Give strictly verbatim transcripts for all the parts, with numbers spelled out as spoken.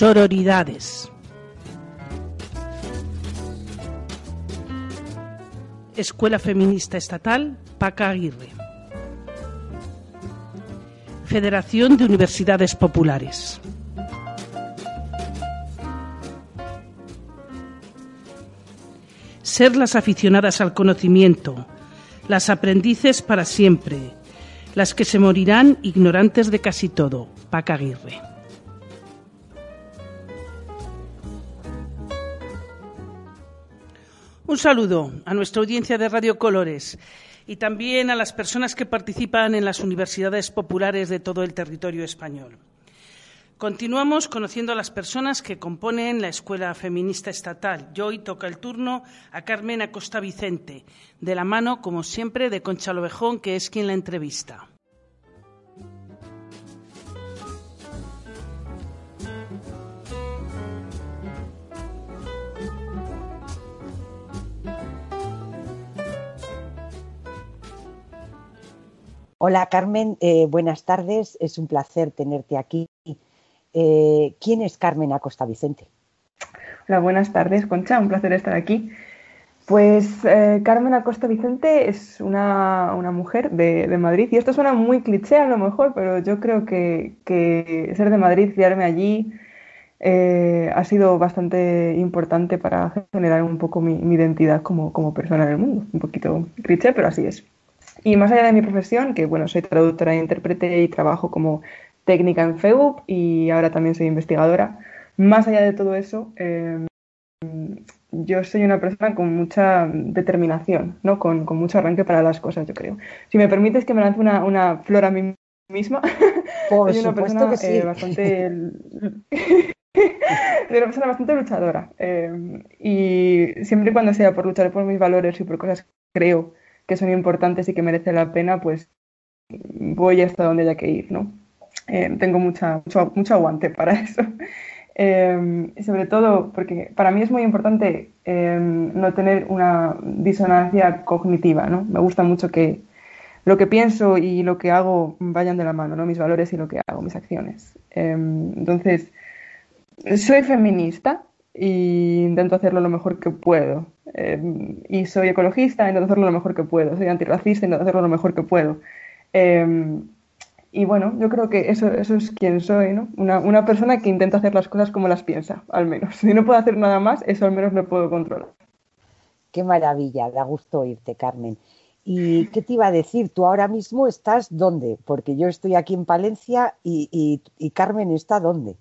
Sororidades. Escuela Feminista Estatal Paca Aguirre. Federación de Universidades Populares. Ser las aficionadas al conocimiento, las aprendices para siempre, las que se morirán ignorantes de casi todo. Paca Aguirre. Un saludo a nuestra audiencia de Radio Colores y también a las personas que participan en las universidades populares de todo el territorio español. Continuamos conociendo a las personas que componen la Escuela Feminista Estatal. Y hoy toca el turno a Carmen Acosta Vicente, de la mano, como siempre, de Concha Lovejón, que es quien la entrevista. Hola Carmen, eh, buenas tardes, es un placer tenerte aquí. Eh, ¿Quién es Carmen Acosta Vicente? Hola, buenas tardes, Concha, un placer estar aquí. Pues eh, Carmen Acosta Vicente es una, una mujer de, de Madrid, y esto suena muy cliché a lo mejor, pero yo creo que, que ser de Madrid, criarme allí, eh, ha sido bastante importante para generar un poco mi, mi identidad como, como persona en el mundo. Un poquito cliché, pero así es. Y más allá de mi profesión, que bueno, soy traductora e intérprete y trabajo como técnica en F E U P y ahora también soy investigadora, más allá de todo eso, eh, yo soy una persona con mucha determinación, ¿no? Con, con mucho arranque para las cosas, yo creo. Si me permites que me lance una, una flor a mí misma, Por soy una supuesto persona que sí. eh, bastante... soy una persona bastante luchadora eh, y siempre y cuando sea por luchar por mis valores y por cosas que creo que son importantes y que merecen la pena, pues voy hasta donde haya que ir, ¿no? Eh, tengo mucha, mucho, mucho aguante para eso. Eh, y sobre todo porque para mí es muy importante eh, no tener una disonancia cognitiva, ¿no? Me gusta mucho que lo que pienso y lo que hago vayan de la mano, ¿no? Mis valores y lo que hago, mis acciones. Eh, entonces, soy feminista e intento hacerlo lo mejor que puedo. Eh, y soy ecologista, intento hacerlo lo mejor que puedo. Soy antirracista, intento hacerlo lo mejor que puedo. Eh, y bueno, yo creo que eso, eso es quien soy, ¿no? Una, una persona que intenta hacer las cosas como las piensa, al menos. Si no puedo hacer nada más, eso al menos lo puedo controlar. Qué maravilla, da gusto oírte, Carmen. ¿Y qué te iba a decir? ¿Tú ahora mismo estás dónde? Porque yo estoy aquí en Palencia y, y, y Carmen está ¿dónde?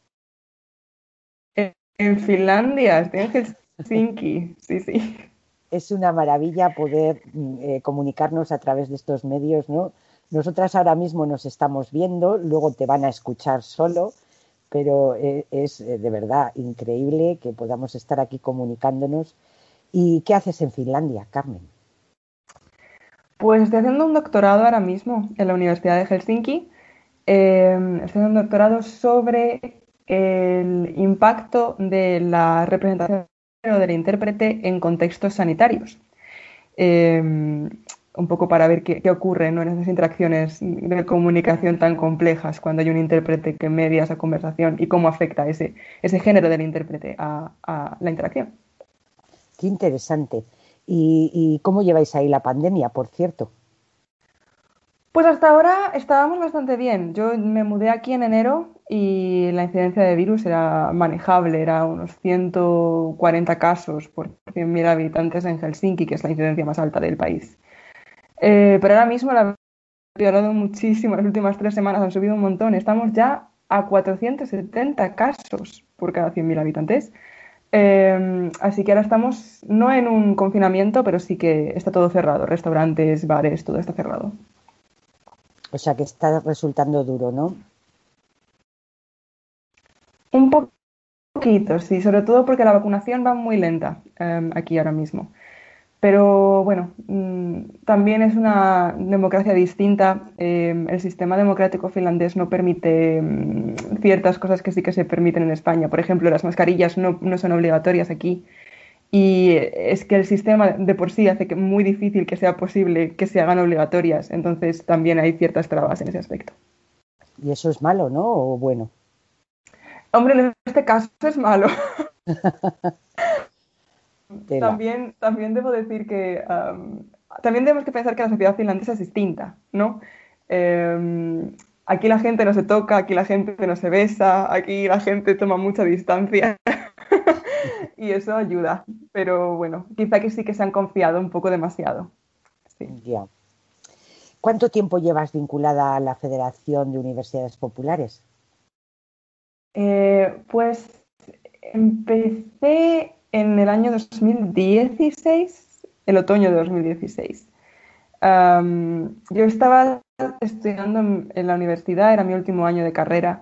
En, en Finlandia, estoy en Helsinki, sí, sí. Es una maravilla poder eh, comunicarnos a través de estos medios, ¿no? Nosotras ahora mismo nos estamos viendo, luego te van a escuchar solo, pero eh, es eh, de verdad increíble que podamos estar aquí comunicándonos. ¿Y qué haces en Finlandia, Carmen? Pues estoy haciendo un doctorado ahora mismo en la Universidad de Helsinki. Eh, estoy haciendo un doctorado sobre el impacto de la representación del intérprete en contextos sanitarios. Eh, un poco para ver qué, qué ocurre, ¿no? En esas interacciones de comunicación tan complejas cuando hay un intérprete que media esa conversación y cómo afecta ese, ese género del intérprete a, a la interacción. Qué interesante. ¿Y, ¿Y cómo lleváis ahí la pandemia, por cierto? Pues hasta ahora estábamos bastante bien. Yo me mudé aquí en enero y la incidencia de virus era manejable, era unos ciento cuarenta casos por cien mil habitantes en Helsinki, que es la incidencia más alta del país. Eh, pero ahora mismo la ha empeorado muchísimo, las últimas tres semanas han subido un montón. Estamos ya a cuatrocientos setenta casos por cada cien mil habitantes. Eh, así que ahora estamos no en un confinamiento, pero sí que está todo cerrado, restaurantes, bares, todo está cerrado. O sea que está resultando duro, ¿no? Un poquito, sí, sobre todo porque la vacunación va muy lenta eh, aquí ahora mismo. Pero bueno, mmm, también es una democracia distinta. Eh, el sistema democrático finlandés no permite mmm, ciertas cosas que sí que se permiten en España. Por ejemplo, las mascarillas no, no son obligatorias aquí. Y es que el sistema de por sí hace que muy difícil que sea posible que se hagan obligatorias. Entonces también hay ciertas trabas en ese aspecto. Y eso es malo, ¿no? ¿O bueno? Hombre, en este caso es malo. También, también debo decir que um, también tenemos que pensar que la sociedad finlandesa es distinta, ¿no? Eh, aquí la gente no se toca, aquí la gente no se besa, aquí la gente toma mucha distancia y eso ayuda. Pero bueno, quizá que sí que se han confiado un poco demasiado. Sí. Ya. ¿Cuánto tiempo llevas vinculada a la Federación de Universidades Populares? Eh, pues empecé en el año dos mil dieciséis, el otoño de dos mil dieciséis. Um, yo estaba estudiando en, en la universidad, era mi último año de carrera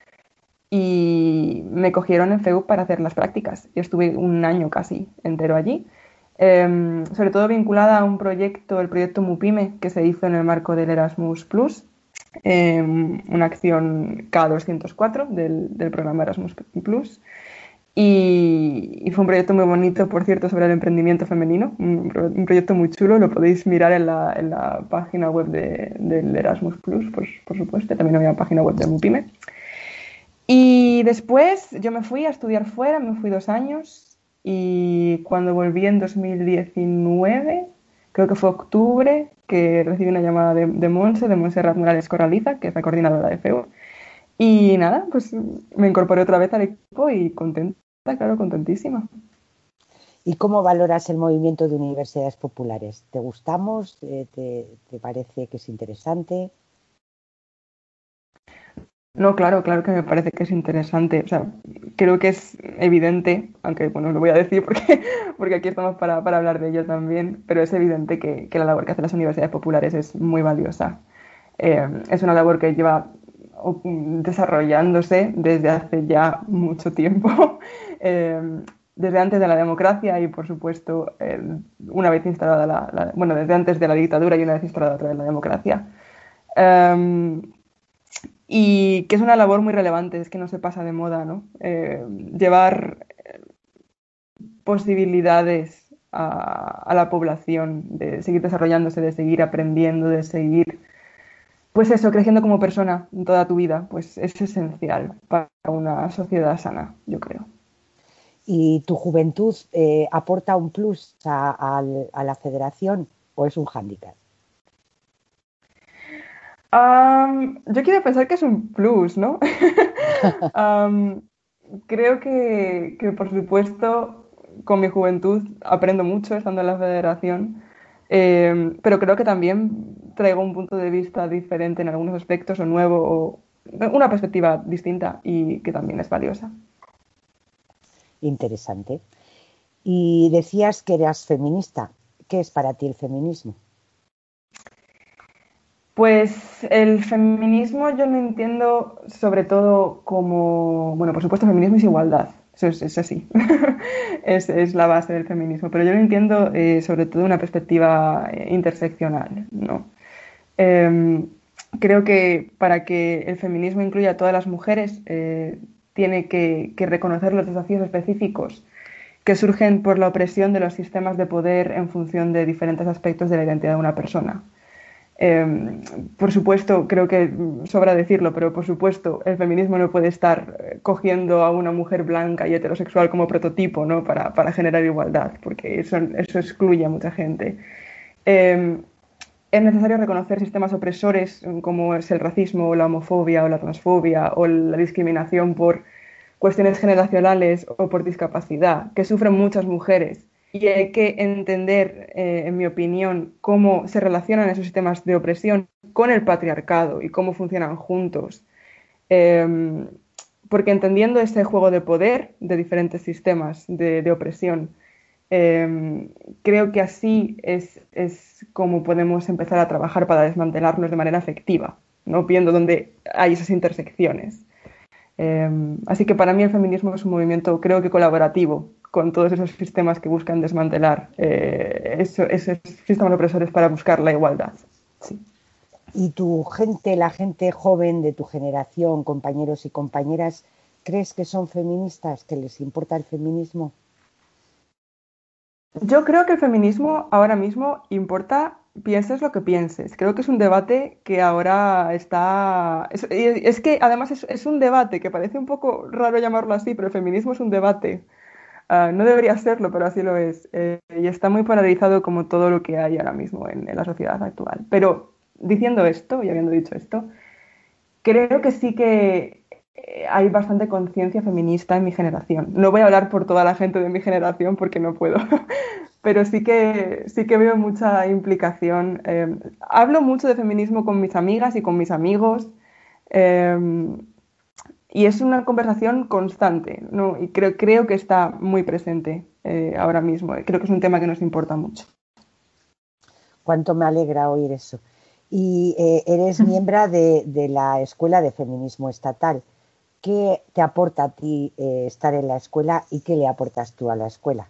y me cogieron en FEUP para hacer las prácticas. Yo estuve un año casi entero allí, um, sobre todo vinculada a un proyecto, el proyecto MUPYME, que se hizo en el marco del Erasmus Plus, um, una acción K doscientos cuatro del, del programa Erasmus Plus. Y, y fue un proyecto muy bonito, por cierto, sobre el emprendimiento femenino, un, un proyecto muy chulo, lo podéis mirar en la, en la página web de, del Erasmus Plus, por, por supuesto, también había una página web de MUPYME. Y después yo me fui a estudiar fuera, me fui dos años, y cuando volví en dos mil diecinueve, creo que fue octubre, que recibí una llamada de, de Monse, de Montserrat Morales Corraliza, que es la coordinadora de FEUP. Y nada, pues me incorporé otra vez al equipo y contenta, claro, contentísima. ¿Y cómo valoras el movimiento de universidades populares? ¿Te gustamos? ¿Te, te parece que es interesante? No, claro, claro que me parece que es interesante. O sea, creo que es evidente, aunque bueno, lo voy a decir porque, porque aquí estamos para, para hablar de ello también, pero es evidente que, que la labor que hacen las universidades populares es muy valiosa. Eh, es una labor que lleva desarrollándose desde hace ya mucho tiempo, eh, desde antes de la democracia y, por supuesto, eh, una vez instalada la, la, bueno, desde antes de la dictadura y una vez instalada otra vez la democracia. Um, y que es una labor muy relevante, es que no se pasa de moda, ¿no? Eh, llevar posibilidades a, a la población de seguir desarrollándose, de seguir aprendiendo, de seguir pues eso, creciendo como persona en toda tu vida, pues es esencial para una sociedad sana, yo creo. ¿Y tu juventud eh, aporta un plus a, a, a la federación o es un hándicap? Um, yo quiero pensar que es un plus, ¿no? um, creo que, que, por supuesto, con mi juventud aprendo mucho estando en la federación, eh, pero creo que también traigo un punto de vista diferente en algunos aspectos o nuevo, o una perspectiva distinta y que también es valiosa. Interesante. Y decías que eras feminista. ¿Qué es para ti el feminismo? Pues el feminismo yo lo entiendo sobre todo como, bueno, por supuesto, feminismo es igualdad, eso es, es así, es, es la base del feminismo, pero yo lo entiendo eh, sobre todo de una perspectiva interseccional, ¿no? Eh, creo que para que el feminismo incluya a todas las mujeres eh, tiene que, que reconocer los desafíos específicos que surgen por la opresión de los sistemas de poder en función de diferentes aspectos de la identidad de una persona. Eh, por supuesto, creo que sobra decirlo, pero por supuesto el feminismo no puede estar cogiendo a una mujer blanca y heterosexual como prototipo, ¿no? para, para generar igualdad, porque eso, eso excluye a mucha gente. Eh, es necesario reconocer sistemas opresores como es el racismo, o la homofobia o la transfobia o la discriminación por cuestiones generacionales o por discapacidad que sufren muchas mujeres. Y hay que entender, eh, en mi opinión, cómo se relacionan esos sistemas de opresión con el patriarcado y cómo funcionan juntos. Eh, porque entendiendo ese juego de poder de diferentes sistemas de, de opresión, eh, creo que así es, es como podemos empezar a trabajar para desmantelarlos de manera efectiva, ¿no? Viendo dónde hay esas intersecciones. Eh, así que para mí el feminismo es un movimiento, creo que colaborativo, con todos esos sistemas que buscan desmantelar eh, eso, esos sistemas opresores para buscar la igualdad. Sí. ¿Y tu gente, la gente joven de tu generación, compañeros y compañeras, crees que son feministas, que les importa el feminismo? Yo creo que el feminismo ahora mismo importa pienses lo que pienses. Creo que es un debate que ahora está... Es, es que además es, es un debate que parece un poco raro llamarlo así, pero el feminismo es un debate. Uh, no debería serlo, pero así lo es. Eh, y está muy polarizado como todo lo que hay ahora mismo en, en la sociedad actual. Pero diciendo esto, y habiendo dicho esto, creo que sí que eh, hay bastante conciencia feminista en mi generación. No voy a hablar por toda la gente de mi generación porque no puedo, pero sí que, sí que veo mucha implicación. Eh, hablo mucho de feminismo con mis amigas y con mis amigos. Eh, y es una conversación constante, ¿no? Y creo, creo que está muy presente eh, ahora mismo. Creo que es un tema que nos importa mucho. Cuánto me alegra oír eso. Y eh, eres miembro de, de la Escuela de Feminismo Estatal. ¿Qué te aporta a ti eh, estar en la escuela y qué le aportas tú a la escuela?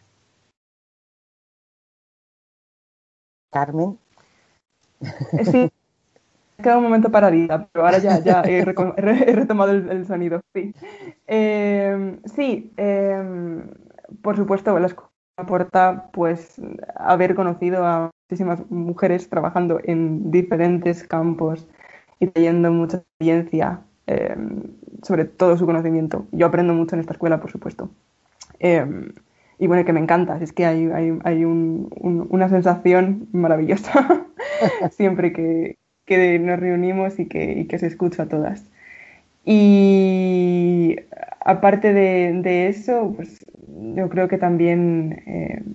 Carmen. Sí, queda un momento paradita, pero ahora ya, ya he, he retomado el, el sonido. Sí, eh, sí eh, por supuesto, la escuela aporta pues haber conocido a muchísimas mujeres trabajando en diferentes campos y teniendo mucha experiencia eh, sobre todo su conocimiento. Yo aprendo mucho en esta escuela, por supuesto. Eh, y bueno, que me encanta, es que hay, hay, hay un, un, una sensación maravillosa siempre que, que nos reunimos y que, y que se escucha a todas. Y aparte de, de eso, pues yo creo que también eh,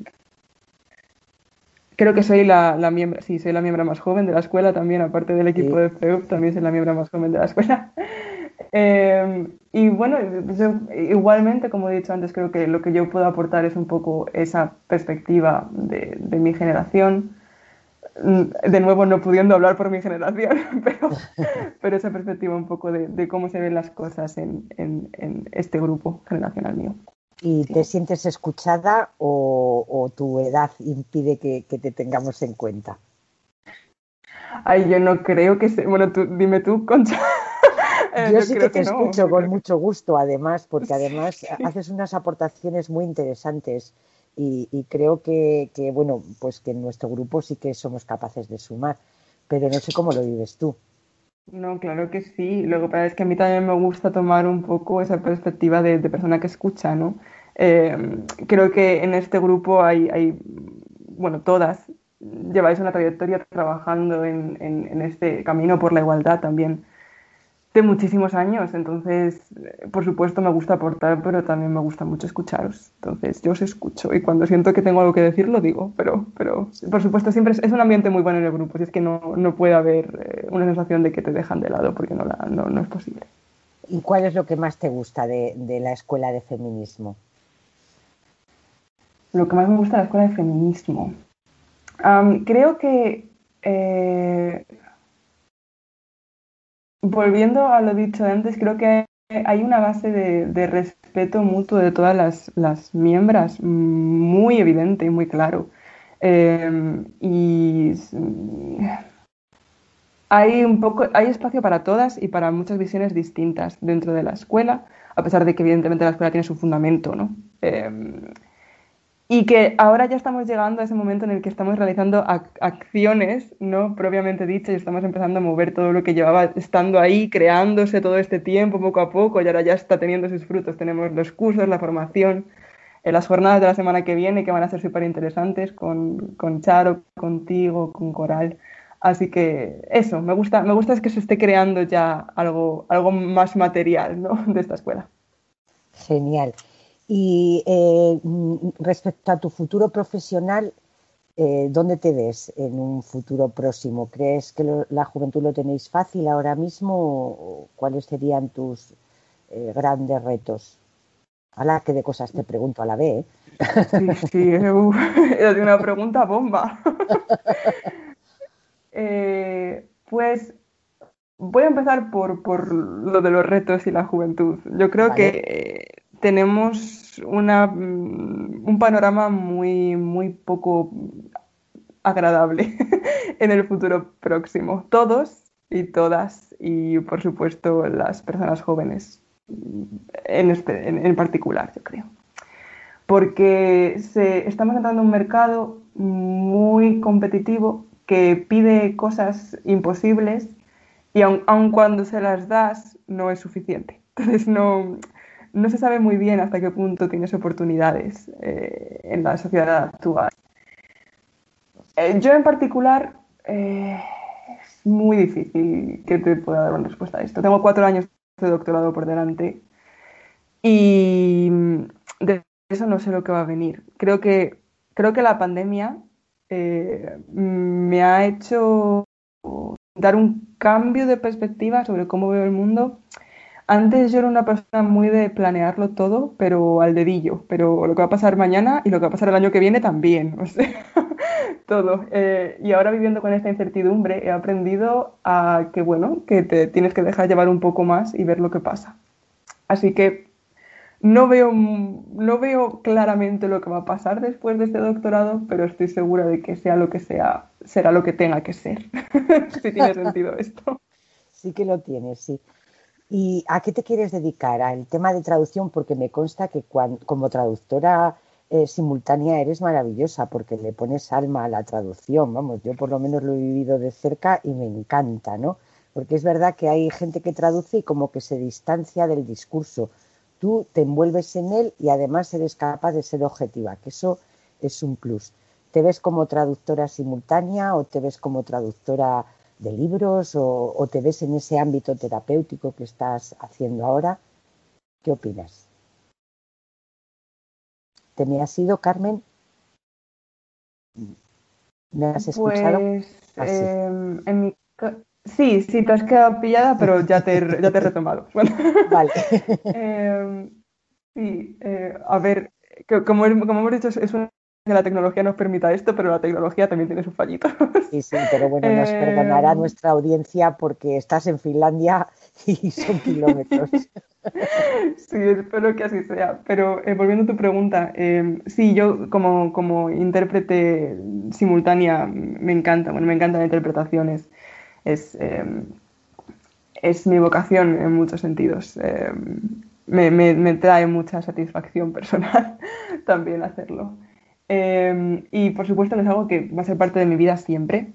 creo que soy la, la miembro, sí, soy la miembro más joven de la escuela también, aparte del equipo Sí. de P E U P, también soy la miembro más joven de la escuela. Eh, y bueno, yo, igualmente, como he dicho antes, creo que lo que yo puedo aportar es un poco esa perspectiva de, de mi generación. De nuevo, no pudiendo hablar por mi generación, pero, pero esa perspectiva un poco de, de cómo se ven las cosas en, en, en este grupo generacional mío. ¿Y Sí. te sientes escuchada o, o tu edad impide que, que te tengamos en cuenta? Ay, yo no creo que se... Bueno, tú, dime tú, Concha. eh, Yo yo sí que creo te que no. escucho Yo con creo que... mucho gusto, además, porque además Sí. haces unas aportaciones muy interesantes y, y creo que, que, bueno, pues que en nuestro grupo sí que somos capaces de sumar, pero no sé cómo lo vives tú. No, claro que sí. Lo que pasa es que a mí también me gusta tomar un poco esa perspectiva de, de persona que escucha, ¿no? Eh, creo que en este grupo hay, hay, bueno, todas lleváis una trayectoria trabajando en, en, en este camino por la igualdad también de muchísimos años. Entonces, eh, por supuesto, me gusta aportar, pero también me gusta mucho escucharos. Entonces, yo os escucho y cuando siento que tengo algo que decir, lo digo. Pero, pero por supuesto, siempre es, es un ambiente muy bueno en el grupo. Si es que no, no puede haber eh, una sensación de que te dejan de lado porque no, la, no, no es posible. ¿Y cuál es lo que más te gusta de, de la escuela de feminismo? Lo que más me gusta de la escuela de feminismo. Um, creo que, eh, volviendo a lo dicho antes, creo que hay una base de, de respeto mutuo de todas las, las miembros muy evidente y muy claro. Eh, y hay un poco, hay espacio para todas y para muchas visiones distintas dentro de la escuela, a pesar de que evidentemente la escuela tiene su fundamento, ¿no? Eh, Y que ahora ya estamos llegando a ese momento en el que estamos realizando ac acciones, ¿no? Propiamente dichas, y estamos empezando a mover todo lo que llevaba estando ahí, creándose todo este tiempo, poco a poco, y ahora ya está teniendo sus frutos. Tenemos los cursos, la formación, eh, las jornadas de la semana que viene, que van a ser súper interesantes, con, con Charo, contigo, con Coral. Así que eso, me gusta, me gusta es que se esté creando ya algo, algo más material, ¿no? De esta escuela. Genial. Y eh, respecto a tu futuro profesional, eh, ¿dónde te ves en un futuro próximo? ¿Crees que lo, la juventud lo tenéis fácil ahora mismo o cuáles serían tus eh, grandes retos? Ala, que de cosas te pregunto a la vez, ¿eh? Sí, sí, uh, es una pregunta bomba. eh, pues voy a empezar por, por lo de los retos y la juventud. Yo creo que ¿Vale? eh, tenemos una, mm, un panorama muy, muy poco agradable en el futuro próximo. Todos y todas, y por supuesto las personas jóvenes en, este, en, en particular, yo creo. Porque se, estamos entrando en un mercado muy competitivo que pide cosas imposibles y aun, aun cuando se las das no es suficiente. Entonces no, no se sabe muy bien hasta qué punto tienes oportunidades eh, en la sociedad actual. Eh, yo en particular eh, es muy difícil que te pueda dar una respuesta a esto. Tengo cuatro años de doctorado por delante y de eso no sé lo que va a venir. Creo que, creo que la pandemia eh, me ha hecho dar un cambio de perspectiva sobre cómo veo el mundo. Antes yo era una persona muy de planearlo todo, pero al dedillo, pero lo que va a pasar mañana y lo que va a pasar el año que viene también, o sea, todo. Eh, y ahora viviendo con esta incertidumbre he aprendido a que, bueno, que te tienes que dejar llevar un poco más y ver lo que pasa. Así que no veo, no veo claramente lo que va a pasar después de este doctorado, pero estoy segura de que sea lo que sea, será lo que tenga que ser, si tiene sentido esto. Sí que lo tienes, sí. ¿Y a qué te quieres dedicar? ¿Al tema de traducción? Porque me consta que cuando, como traductora eh, simultánea eres maravillosa porque le pones alma a la traducción. Vamos, yo por lo menos lo he vivido de cerca y me encanta, ¿no? Porque es verdad que hay gente que traduce y como que se distancia del discurso. Tú te envuelves en él y además eres capaz de ser objetiva, que eso es un plus. ¿Te ves como traductora simultánea o te ves como traductora de libros o, o te ves en ese ámbito terapéutico que estás haciendo ahora? ¿Qué opinas? ¿Te me has ido, Carmen? ¿Me has escuchado? Pues Ah, sí. eh, en mi ca- sí, sí, te has quedado pillada, pero ya te, he- ya te he retomado. Bueno, Vale. eh, sí, eh, a ver, que- como, es- como hemos dicho, es es una que la tecnología nos permita esto, pero la tecnología también tiene sus fallitos. Sí, sí, pero bueno, nos Eh, perdonará nuestra audiencia porque estás en Finlandia y son kilómetros. Sí, espero que así sea. Pero eh, volviendo a tu pregunta, eh, sí, yo como, como intérprete simultánea me encanta, bueno, me encantan las interpretaciones. Es, eh, es mi vocación en muchos sentidos. Eh, me, me, me trae mucha satisfacción personal también hacerlo. Eh, y por supuesto no es algo que va a ser parte de mi vida siempre.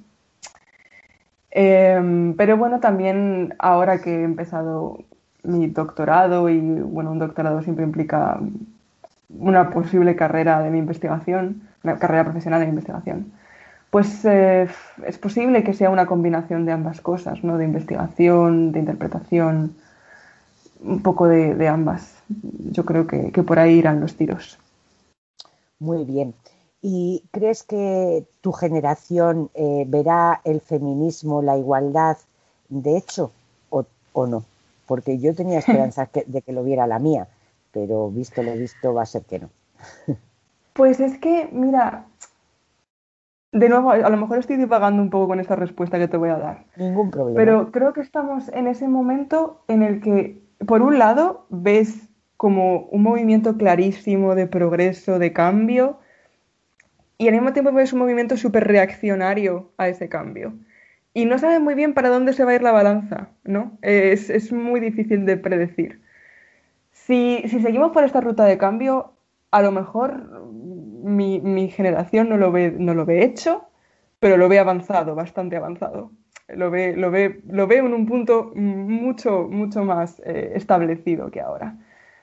Eh, pero bueno, también ahora que he empezado mi doctorado y bueno, un doctorado siempre implica una posible carrera de mi investigación, una carrera profesional de mi investigación, pues eh, es posible que sea una combinación de ambas cosas, ¿no? De investigación, de interpretación, un poco de, de ambas. Yo creo que, que por ahí irán los tiros. Muy bien. ¿Y crees que tu generación eh, verá el feminismo, la igualdad, de hecho, o, o no? Porque yo tenía esperanzas que- de que lo viera la mía, pero visto lo visto va a ser que no. Pues es que, mira, de nuevo, a lo mejor estoy divagando un poco con esta respuesta que te voy a dar. Ningún problema. Pero creo que estamos en ese momento en el que, por un lado, ves como un movimiento clarísimo de progreso, de cambio, y al mismo tiempo ves un movimiento súper reaccionario a ese cambio. Y no sabes muy bien para dónde se va a ir la balanza, ¿no? Es, es muy difícil de predecir. Si, si seguimos por esta ruta de cambio, a lo mejor mi, mi generación no lo ve, no lo ve hecho, pero lo ve avanzado, bastante avanzado. Lo ve, lo ve, lo ve en un punto mucho, mucho más eh, establecido que ahora.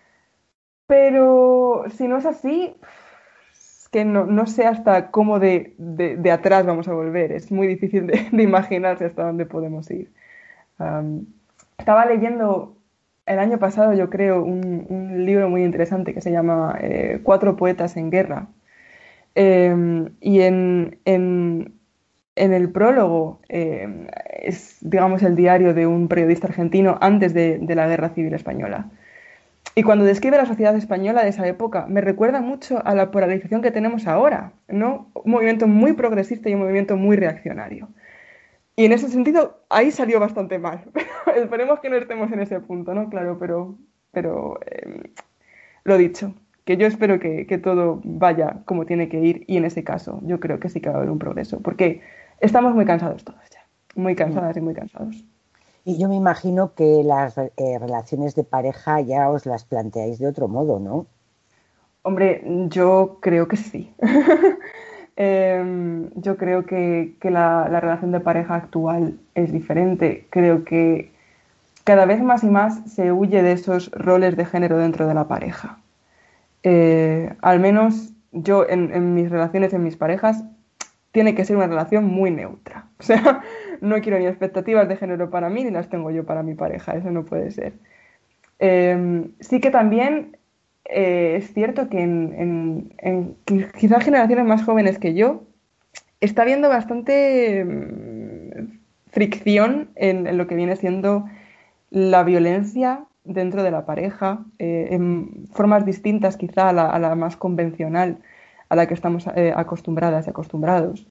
Pero si no es así, es que no, no sé hasta cómo de, de, de atrás vamos a volver. Es muy difícil de, de imaginarse hasta dónde podemos ir. Um, estaba leyendo el año pasado, yo creo, un, un libro muy interesante que se llama eh, Cuatro poetas en guerra. Eh, y en, en, en, el prólogo eh, es, digamos, el diario de un periodista argentino antes de, de la Guerra Civil Española. Y cuando describe la sociedad española de esa época, me recuerda mucho a la polarización que tenemos ahora, ¿no? Un movimiento muy progresista y un movimiento muy reaccionario. Y en ese sentido, ahí salió bastante mal. Esperemos que no estemos en ese punto, ¿no? Claro, pero, pero eh, lo dicho, que yo espero que, que todo vaya como tiene que ir y en ese caso yo creo que sí que va a haber un progreso, porque estamos muy cansados todos ya, muy cansadas y muy cansados. Y yo me imagino que las eh, relaciones de pareja ya os las planteáis de otro modo, ¿no? Hombre, yo creo que sí. Eh, yo creo que, que la, la relación de pareja actual es diferente. Creo que cada vez más y más se huye de esos roles de género dentro de la pareja. Eh, al menos yo en, en mis relaciones, en mis parejas, tiene que ser una relación muy neutra. O sea, no quiero ni expectativas de género para mí ni las tengo yo para mi pareja. Eso no puede ser. Eh, sí que también eh, es cierto que en, en, en quizás generaciones más jóvenes que yo está habiendo bastante mm, fricción en, en lo que viene siendo la violencia dentro de la pareja, eh, en formas distintas quizá a la, a la más convencional a la que estamos eh, acostumbradas y acostumbrados.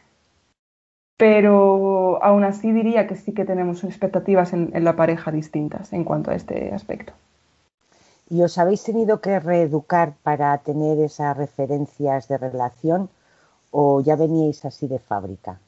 Pero aún así diría que sí que tenemos expectativas en, en la pareja distintas en cuanto a este aspecto. ¿Y os habéis tenido que reeducar para tener esas referencias de relación o ya veníais así de fábrica?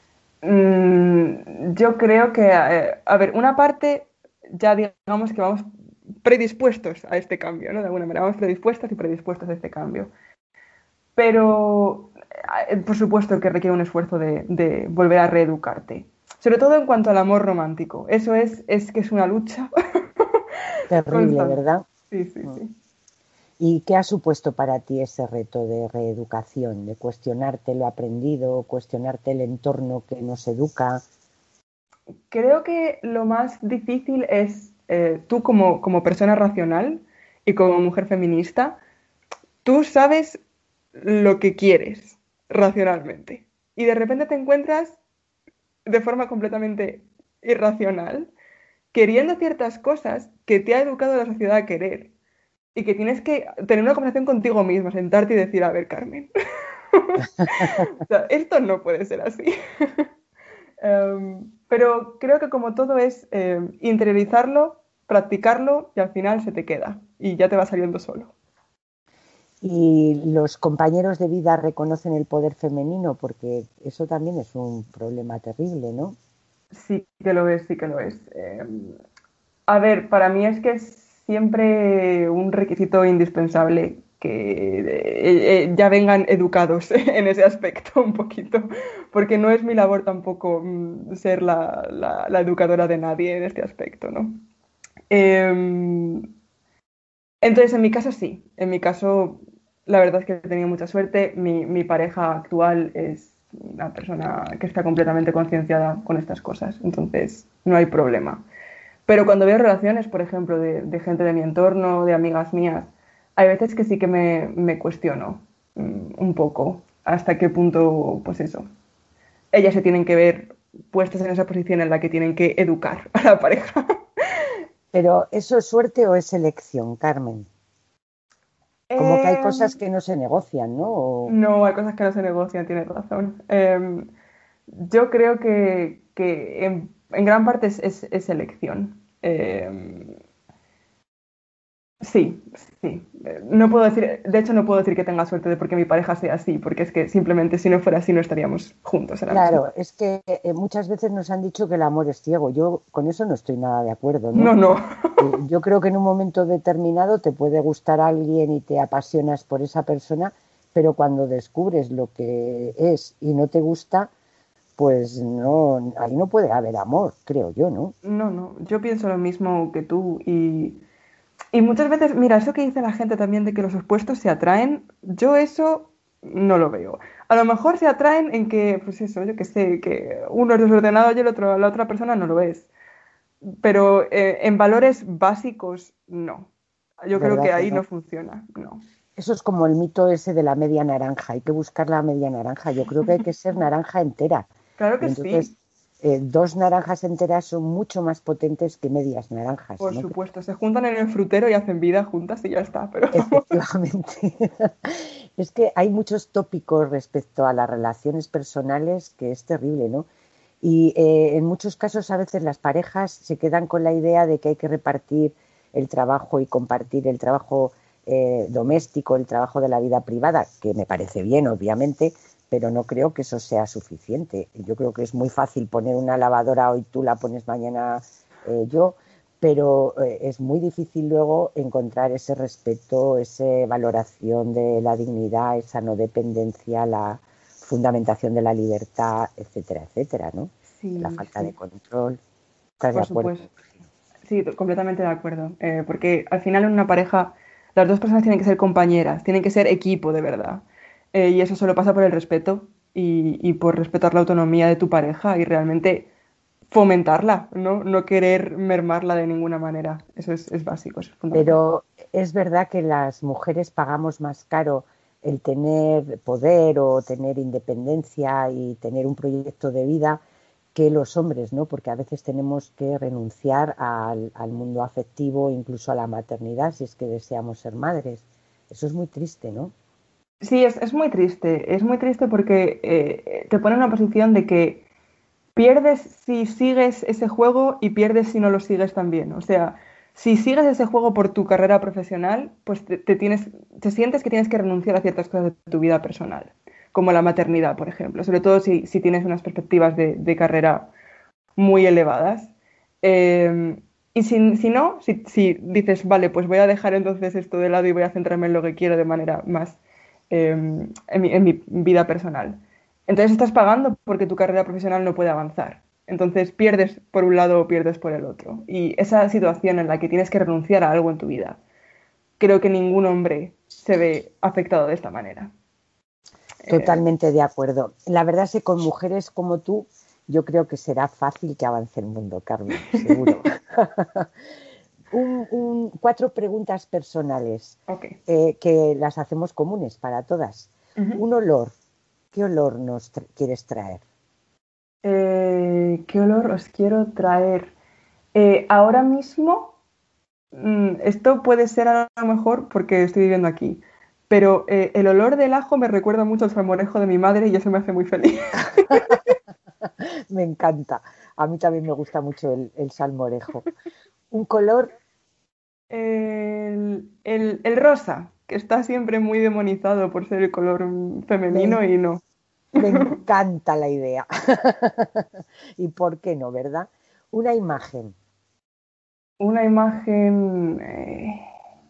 Mm, yo creo que, eh, a ver, una parte ya digamos que vamos predispuestos a este cambio, ¿no? De alguna manera, vamos predispuestas y predispuestos a este cambio. Pero, eh, por supuesto, que requiere un esfuerzo de, de volver a reeducarte. Sobre todo en cuanto al amor romántico. Eso es, es que es una lucha Terrible, constante. ¿verdad? Sí, sí, sí. ¿Y qué ha supuesto para ti ese reto de reeducación, de cuestionarte lo aprendido, cuestionarte el entorno que nos educa? Creo que lo más difícil es eh, tú como, como persona racional y como mujer feminista, tú sabes lo que quieres racionalmente y de repente te encuentras de forma completamente irracional queriendo ciertas cosas que te ha educado la sociedad a querer y que tienes que tener una conversación contigo misma, sentarte y decir, a ver, Carmen, o sea, esto no puede ser así. Um, pero creo que como todo es eh, interiorizarlo, practicarlo y al final se te queda y ya te va saliendo solo. Y los compañeros de vida reconocen el poder femenino, porque eso también es un problema terrible, ¿no? Sí que lo es, sí que lo es. Eh, a ver, para mí es que es siempre un requisito indispensable que eh, eh, ya vengan educados en ese aspecto un poquito, porque no es mi labor tampoco mm, ser la, la, la educadora de nadie en este aspecto, ¿no? Eh, entonces, en mi caso sí, en mi caso la verdad es que he tenido mucha suerte, mi, mi pareja actual es una persona que está completamente concienciada con estas cosas, entonces no hay problema. Pero cuando veo relaciones, por ejemplo, de, de gente de mi entorno, de amigas mías, hay veces que sí que me, me cuestiono mm, un poco hasta qué punto, pues eso, ellas se tienen que ver puestas en esa posición en la que tienen que educar a la pareja. Pero ¿eso es suerte o es elección, Carmen? Como que hay Eh, cosas que no se negocian, ¿no? O- no, hay cosas que no se negocian, tienes razón. Eh, yo creo que, que en, en gran parte es, es, es elección. Eh, Sí, sí. Eh, No puedo decir, de hecho no puedo decir que tenga suerte de porque mi pareja sea así, porque es que simplemente si no fuera así no estaríamos juntos ahora mismo. Claro, es que eh, muchas veces nos han dicho que el amor es ciego. Yo con eso no estoy nada de acuerdo, ¿no? No, no. Eh, yo creo que en un momento determinado te puede gustar a alguien y te apasionas por esa persona, pero cuando descubres lo que es y no te gusta, pues no, ahí no puede haber amor, creo yo, ¿no? No, no. Yo pienso lo mismo que tú y, y muchas veces, mira, eso que dice la gente también de que los opuestos se atraen, yo eso no lo veo. A lo mejor se atraen en que, pues eso, yo que sé, que uno es desordenado y el otro, la otra persona no lo es. Pero eh, en valores básicos, no. Yo creo ¿Verdad que que ahí no no? funciona, no. Eso es como el mito ese de la media naranja. Hay que buscar la media naranja. Yo creo que hay que ser naranja entera. Claro Y que entonces, sí, eh, dos naranjas enteras son mucho más potentes que medias naranjas, por ¿no? supuesto. Se juntan en el frutero y hacen vida juntas y ya está, pero Efectivamente. Es que hay muchos tópicos respecto a las relaciones personales que es terrible, ¿no? Y eh, en muchos casos a veces las parejas se quedan con la idea de que hay que repartir el trabajo y compartir el trabajo eh, doméstico, el trabajo de la vida privada, que me parece bien, obviamente, pero no creo que eso sea suficiente. Yo creo que es muy fácil poner una lavadora, hoy tú la pones, mañana eh, yo, pero eh, es muy difícil luego encontrar ese respeto, esa valoración de la dignidad, esa no dependencia, la fundamentación de la libertad, etcétera, etcétera, ¿no? Sí, La falta sí. de control. ¿Estás Por de acuerdo? supuesto. Sí, to- completamente de acuerdo. Eh, porque al final en una pareja las dos personas tienen que ser compañeras, tienen que ser equipo de verdad. Eh, y eso solo pasa por el respeto y, y por respetar la autonomía de tu pareja y realmente fomentarla, ¿no? No querer mermarla de ninguna manera. Eso es, es básico, eso es fundamental. Pero es verdad que las mujeres pagamos más caro el tener poder o tener independencia y tener un proyecto de vida que los hombres, ¿no? Porque a veces tenemos que renunciar al, al mundo afectivo, incluso a la maternidad, si es que deseamos ser madres. Eso es muy triste, ¿no? Sí, es, es muy triste. Es muy triste porque eh, te pone en una posición de que pierdes si sigues ese juego y pierdes si no lo sigues también. O sea, si sigues ese juego por tu carrera profesional, pues te, te tienes, te sientes que tienes que renunciar a ciertas cosas de tu vida personal, como la maternidad, por ejemplo, sobre todo si, si tienes unas perspectivas de, de carrera muy elevadas. Eh, y si, si no, si, si dices, vale, pues voy a dejar entonces esto de lado y voy a centrarme en lo que quiero de manera más eh, en, mi, en mi vida personal. Entonces estás pagando porque tu carrera profesional no puede avanzar. Entonces pierdes por un lado o pierdes por el otro. Y esa situación en la que tienes que renunciar a algo en tu vida, creo que ningún hombre se ve afectado de esta manera. Eh, Totalmente de acuerdo. La verdad es que con mujeres como tú, yo creo que será fácil que avance el mundo, Carmen, seguro. un, un, cuatro preguntas personales ok. eh, que las hacemos comunes para todas. Uh-huh. Un olor. ¿Qué olor nos tra- quieres traer? Eh, ¿qué olor os quiero traer? Eh, ahora mismo, mm, esto puede ser a lo mejor porque estoy viviendo aquí, pero eh, el olor del ajo me recuerda mucho al salmorejo de mi madre y eso me hace muy feliz. Me encanta. A mí también me gusta mucho el, el salmorejo. Un color, El, el- el rosa, que está siempre muy demonizado por ser el color mm, me, femenino y no. me encanta la idea. ¿Y por qué no, verdad? Una imagen. Una imagen... eh,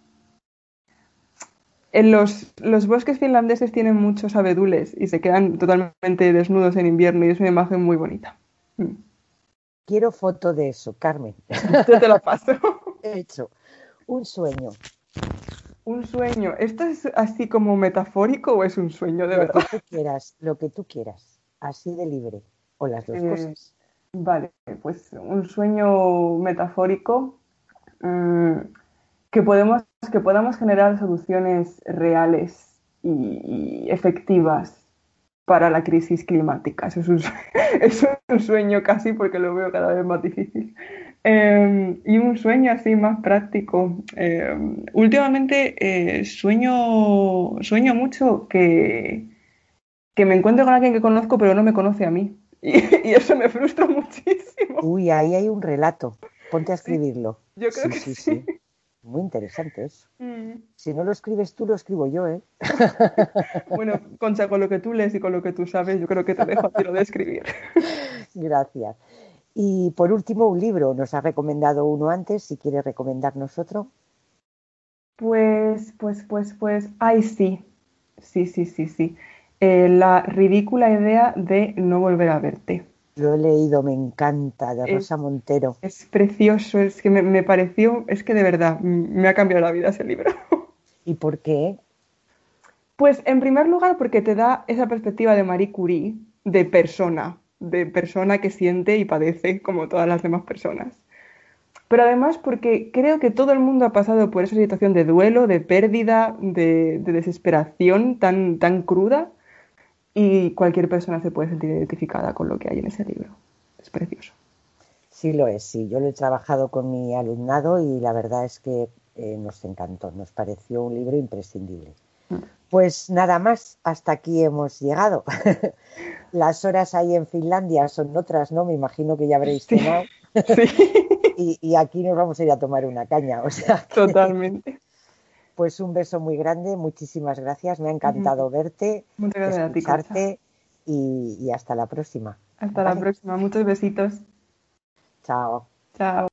En los, los bosques finlandeses tienen muchos abedules y se quedan totalmente desnudos en invierno y es una imagen muy bonita. Mm. Quiero foto de eso, Carmen. Yo te la paso. He hecho un sueño. Un sueño. ¿Esto es así como metafórico o es un sueño de Lo verdad? que tú quieras, lo que tú quieras. Así de libre. O las dos Eh, cosas. vale, pues un sueño metafórico mm, que podemos, que podamos generar soluciones reales y, y efectivas para la crisis climática. Eso es un, eso es un sueño casi porque lo veo cada vez más difícil. Eh, y un sueño así más práctico. Eh, últimamente eh, sueño, sueño mucho que, que me encuentro con alguien que conozco pero no me conoce a mí. Y, y eso me frustra muchísimo. Uy, ahí hay un relato. Ponte a Sí, escribirlo. yo creo Sí, que sí, sí. sí. Muy interesante eso. Mm. Si no lo escribes tú, lo escribo yo, ¿eh? Bueno, Concha, con lo que tú lees y con lo que tú sabes, yo creo que te dejo a ti lo de escribir. Gracias. Y por último, un libro. Nos ha recomendado uno antes, si quieres recomendarnos otro. Pues, pues, pues, pues, ay, sí, sí, sí, sí, sí. Eh, la ridícula idea de no volver a verte. Lo he leído, me encanta, de Es, Rosa Montero. es precioso, es que me, me pareció, es que de verdad, m- me ha cambiado la vida ese libro. ¿Y por qué? Pues en primer lugar porque te da esa perspectiva de Marie Curie, de persona, de persona que siente y padece como todas las demás personas. Pero además porque creo que todo el mundo ha pasado por esa situación de duelo, de pérdida, de, de desesperación tan, tan cruda y cualquier persona se puede sentir identificada con lo que hay en ese libro. Es precioso. Sí lo es, sí. Yo lo he trabajado con mi alumnado y la verdad es que eh, nos encantó, nos pareció un libro imprescindible. Mm. Pues nada más, hasta aquí hemos llegado. Las horas ahí en Finlandia son otras, ¿no? Me imagino que ya habréis Sí, cenado sí, y, y aquí nos vamos a ir a tomar una caña. O sea que, totalmente. pues un beso muy grande, muchísimas gracias. Me ha Ujú. encantado verte, Muchas gracias a ti, Concha. escucharte y, y hasta la próxima. Hasta la ¿Vale? próxima. Muchos besitos. Chao. Chao.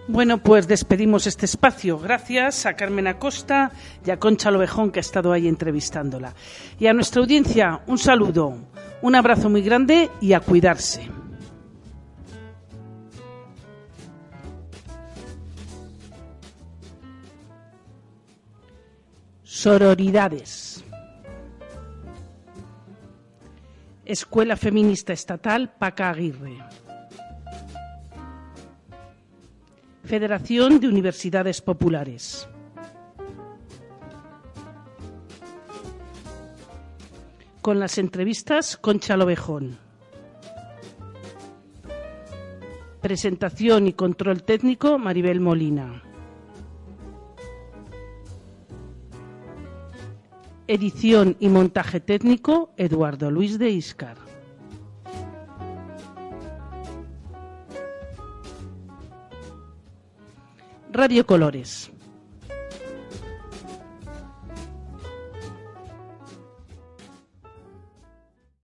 Bueno, pues despedimos este espacio. Gracias a Carmen Acosta y a Concha Lovejón, que ha estado ahí entrevistándola. Y a nuestra audiencia, un saludo, un abrazo muy grande y a cuidarse. Sororidades. Escuela Feminista Estatal Paca Aguirre. Federación de Universidades Populares. Con las entrevistas, Concha Lovejón. Presentación y control técnico, Maribel Molina. Edición y montaje técnico, Eduardo Luis de Íscar. Radio Colores.